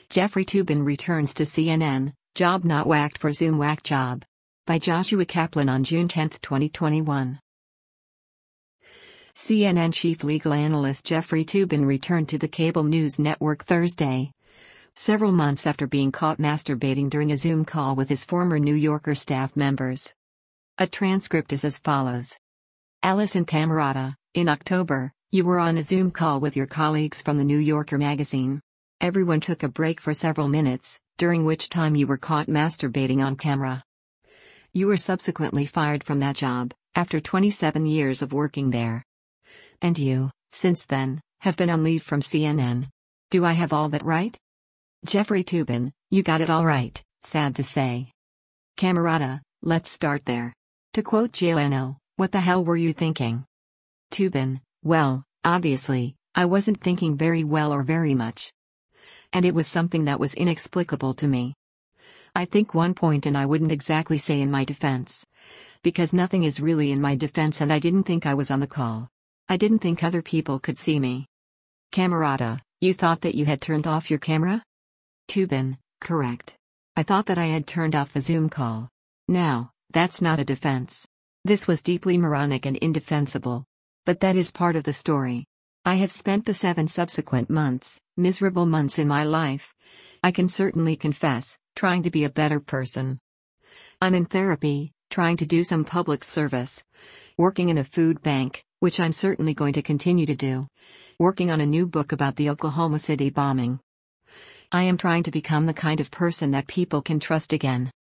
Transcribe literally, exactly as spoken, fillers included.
Jeffrey Toobin returns to C N N, job not whacked for Zoom whack job. By Joshua Kaplan on June tenth, twenty twenty-one. C N N chief legal analyst Jeffrey Toobin returned to the cable news network Thursday, several months after being caught masturbating during a Zoom call with his former New Yorker staff members. A transcript is as follows. Alison Camerota, in October, you were on a Zoom call with your colleagues from the New Yorker magazine. Everyone took a break for several minutes, during which time you were caught masturbating on camera. You were subsequently fired from that job, after twenty-seven years of working there. And you, since then, have been on leave from C N N. Do I have all that right? Jeffrey Toobin, you got it all right, sad to say. Camerota, let's start there. To quote Jay Leno, what the hell were you thinking? Toobin, well, obviously, I wasn't thinking very well or very much. And it was something that was inexplicable to me. I think one point, and I wouldn't exactly say in my defense. Because nothing is really in my defense, and I didn't think I was on the call. I didn't think other people could see me. Camerota, you thought that you had turned off your camera? Toobin, correct. I thought that I had turned off the Zoom call. Now, that's not a defense. This was deeply moronic and indefensible. But that is part of the story. I have spent the seven subsequent months, miserable months in my life, I can certainly confess, trying to be a better person. I'm in therapy, trying to do some public service. Working in a food bank, which I'm certainly going to continue to do. Working on a new book about the Oklahoma City bombing. I am trying to become the kind of person that people can trust again.